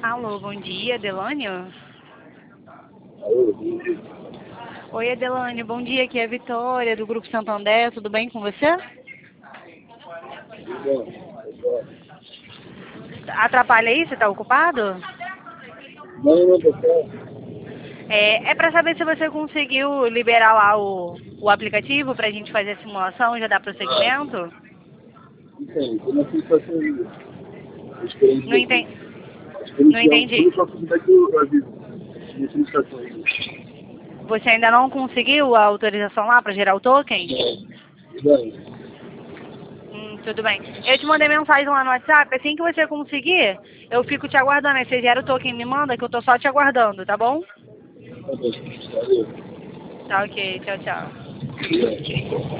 Alô, bom dia, Adelânio? Alô, bom dia. Oi, Adelânio, bom dia, aqui é a Vitória, do Grupo Santander, tudo bem com você? Tudo bom? Atrapalha aí, você está ocupado? Não, pessoal. É para saber se você conseguiu liberar lá o aplicativo para a gente fazer a simulação e já dar prosseguimento? Então, como é que está sendo a experiência Não daqui? entendi. A Não experiência é um entendi. tudo só que daqui eu aviso. Minha solicitação ainda. Você ainda não conseguiu a autorização lá para gerar o token? Não. Tudo bem. Eu te mandei mensagem lá no WhatsApp. Assim que você conseguir, eu fico te aguardando. Aí você gera o token e me manda que eu tô só te aguardando, tá bom? Tá bem. Valeu. Tá ok. Tchau, tchau. Obrigado.